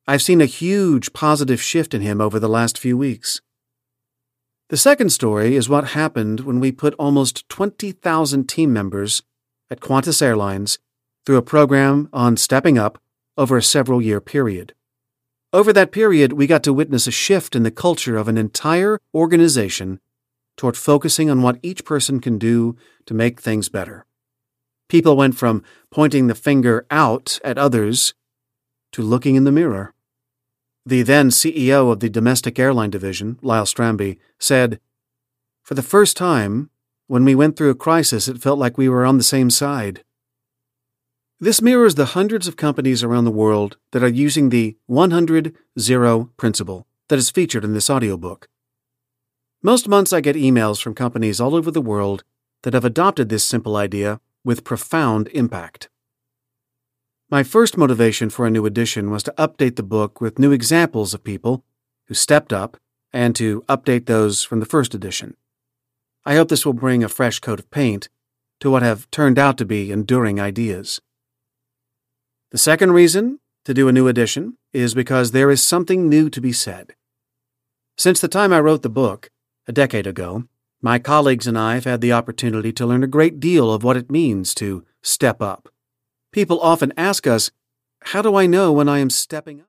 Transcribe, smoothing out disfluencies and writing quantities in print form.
I've seen a huge positive shift in him over the last few weeks. The second story is what happened when we put almost 20,000 team members at Qantas Airlines through a program on stepping up over a several-year period. Over that period, we got to witness a shift in the culture of an entire organization toward focusing on what each person can do to make things better. People went from pointing the finger out at others to looking in the mirror. The then CEO of the domestic airline division, Lyle Stramby, said, "For the first time, when we went through a crisis, it felt like we were on the same side." This mirrors the hundreds of companies around the world that are using the 100-0 principle that is featured in this audiobook. Most months I get emails from companies all over the world that have adopted this simple idea with profound impact. My first motivation for a new edition was to update the book with new examples of people who stepped up and to update those from the first edition. I hope this will bring a fresh coat of paint to what have turned out to be enduring ideas. The second reason to do a new edition is because there is something new to be said. Since the time I wrote the book, a decade ago, my colleagues and I have had the opportunity to learn a great deal of what it means to step up. People often ask us, "How do I know when I am stepping up?"